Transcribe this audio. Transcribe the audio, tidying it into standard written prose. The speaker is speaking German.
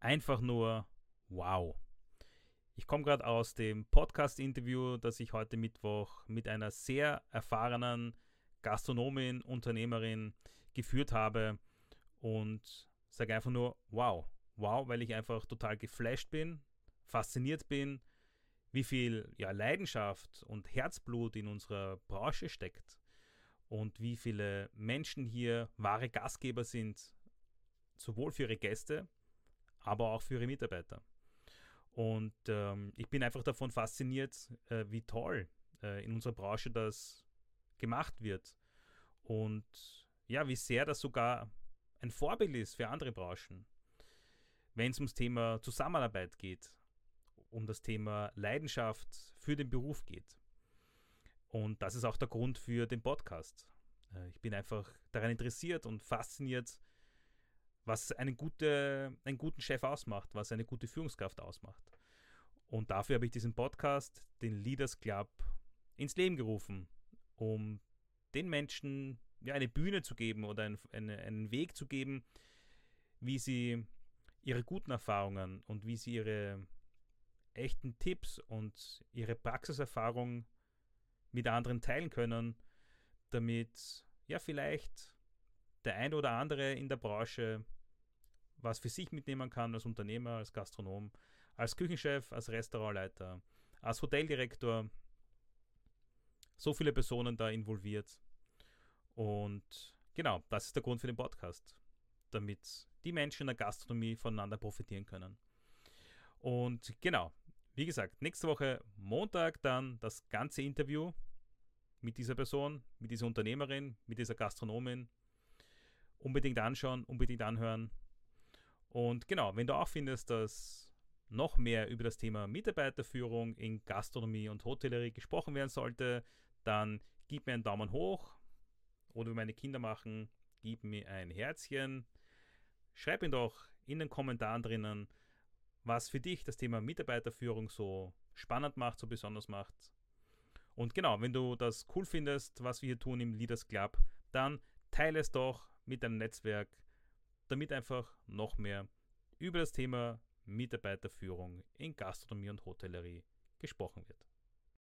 einfach nur wow. Ich komme gerade aus dem Podcast-Interview, das ich heute Mittwoch mit einer sehr erfahrenen Gastronomin, Unternehmerin geführt habe und sage einfach nur wow. Wow, weil ich einfach total geflasht bin, fasziniert bin, wie viel Leidenschaft und Herzblut in unserer Branche steckt und wie viele Menschen hier wahre Gastgeber sind, sowohl für ihre Gäste, aber auch für ihre Mitarbeiter. Und ich bin einfach davon fasziniert, wie toll in unserer Branche das gemacht wird. Und ja, wie sehr das sogar ein Vorbild ist für andere Branchen. Wenn es ums Thema Zusammenarbeit geht, um das Thema Leidenschaft für den Beruf geht. Und das ist auch der Grund für den Podcast. Ich bin einfach daran interessiert und fasziniert, was einen guten Chef ausmacht, was eine gute Führungskraft ausmacht. Und dafür habe ich diesen Podcast, den Leaders Club, ins Leben gerufen, um den Menschen eine Bühne zu geben oder einen Weg zu geben, wie sie ihre guten Erfahrungen und wie sie ihre echten Tipps und ihre Praxiserfahrung mit anderen teilen können, damit vielleicht der ein oder andere in der Branche was für sich mitnehmen kann als Unternehmer, als Gastronom, als Küchenchef, als Restaurantleiter, als Hoteldirektor. So viele Personen da involviert. Und genau, das ist der Grund für den Podcast, damit die Menschen in der Gastronomie voneinander profitieren können. Und genau, wie gesagt, nächste Woche Montag dann das ganze Interview mit dieser Person, mit dieser Unternehmerin, mit dieser Gastronomin. Unbedingt anschauen, unbedingt anhören. Und genau, wenn du auch findest, dass noch mehr über das Thema Mitarbeiterführung in Gastronomie und Hotellerie gesprochen werden sollte, dann gib mir einen Daumen hoch oder wie meine Kinder machen, gib mir ein Herzchen. Schreib mir doch in den Kommentaren drinnen, was für dich das Thema Mitarbeiterführung so spannend macht, so besonders macht. Und genau, wenn du das cool findest, was wir hier tun im Leaders Club, dann teile es doch mit deinem Netzwerk, damit einfach noch mehr über das Thema Mitarbeiterführung in Gastronomie und Hotellerie gesprochen wird.